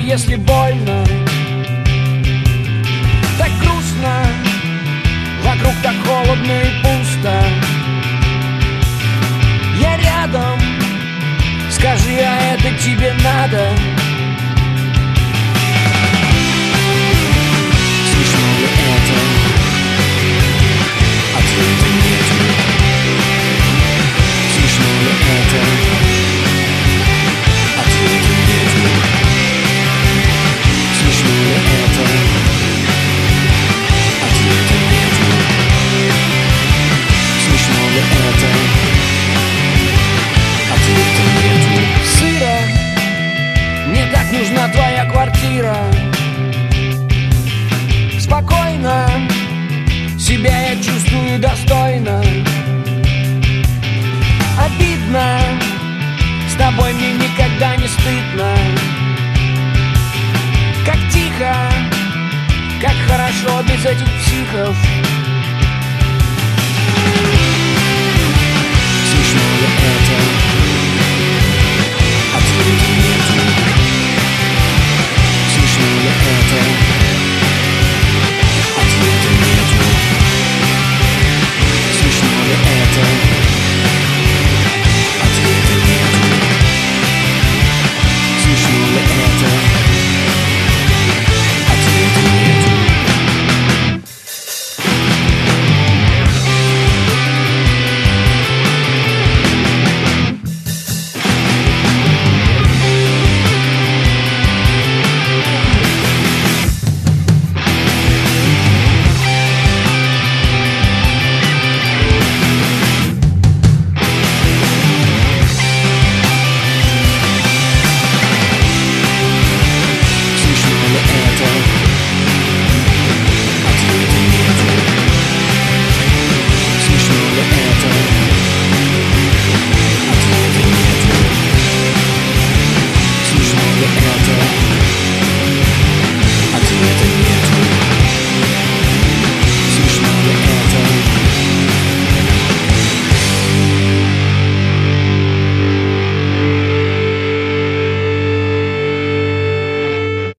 если больно. Так грустно, вокруг так холодно и пусто. Я рядом, скажи, а это тебе надо? Смешно ли это? Ответа нет. Смешно ли это? Ответа нет. Смешно ли это? Ответа нет. Смешно ли это? Ответа нет. Сыро, мне так нужна твоя квартира. Спокойно, себя я чувствую достойно. Обидно, с тобой мне никогда не стыдно. Как тихо, как хорошо без этих психов.